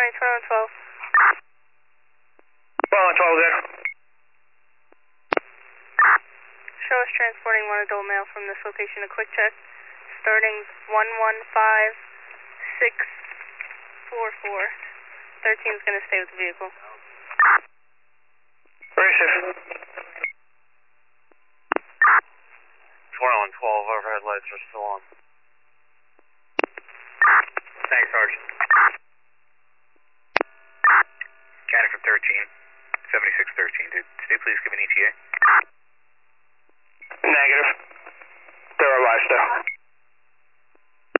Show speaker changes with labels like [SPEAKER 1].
[SPEAKER 1] 2112.
[SPEAKER 2] 2112 there.
[SPEAKER 1] Show us transporting one adult male from this location. A quick check. Starting 115644. 13 is going to stay with the vehicle.
[SPEAKER 2] Very safe.
[SPEAKER 3] 2112, overhead lights are still on.
[SPEAKER 2] Thanks, Sarge.
[SPEAKER 4] County from 13, 7613. Did they please give an ETA?
[SPEAKER 2] Negative. They're alive still.